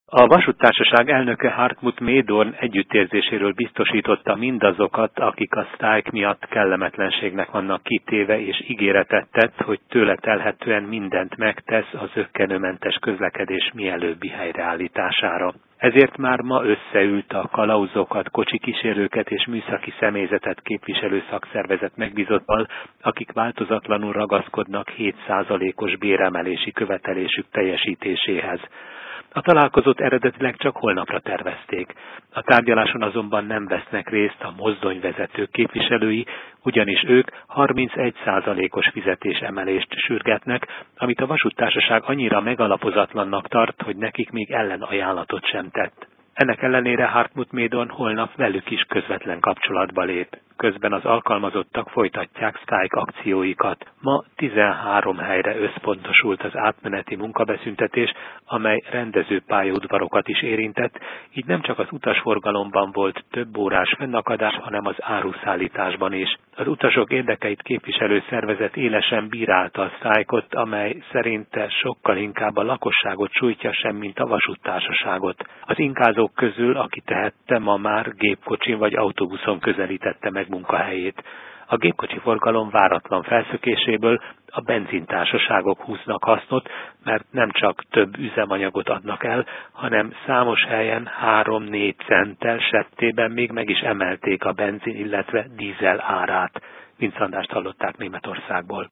A vasúttársaság elnöke Hartmut Médorn együttérzéséről biztosította mindazokat, akik a sztrájk miatt kellemetlenségnek vannak kitéve, és ígéretet tett, hogy tőle telhetően mindent megtesz a zökkenőmentes közlekedés mielőbbi helyreállítására. Ezért már ma összeült a kalauzokat, kocsikísérőket és műszaki személyzetet képviselő szakszervezet megbízottal, akik változatlanul ragaszkodnak 7%-os béremelési követelésük teljesítéséhez. A találkozót eredetileg csak holnapra tervezték. A tárgyaláson azonban nem vesznek részt a mozdonyvezető képviselői, ugyanis ők 31%-os fizetésemelést sürgetnek, amit a vasúttársaság annyira megalapozatlannak tart, hogy nekik még ellenajánlatot sem tett. Ennek ellenére Hartmut Médorn holnap velük is közvetlen kapcsolatba lép. Közben az alkalmazottak folytatják sztrájk akcióikat. Ma 13 helyre összpontosult az átmeneti munkabeszüntetés, amely rendező pályaudvarokat is érintett, így nem csak az utasforgalomban volt több órás fennakadás, hanem az áruszállításban is. Az utasok érdekeit képviselő szervezet élesen bírálta a sztrájkot, amely szerinte sokkal inkább a lakosságot sújtja sem, mint a vasúttársaságot. Az inkázók közül, aki tehette, ma már gépkocsin vagy autóbuszon közelítette meg munkahelyét. A gépkocsi forgalom váratlan felszökéséből a benzintársaságok húznak hasznot, mert nem csak több üzemanyagot adnak el, hanem számos helyen 3-4 centtel settében még meg is emelték a benzin, illetve dízel árát. Vince Andrást hallották Németországból.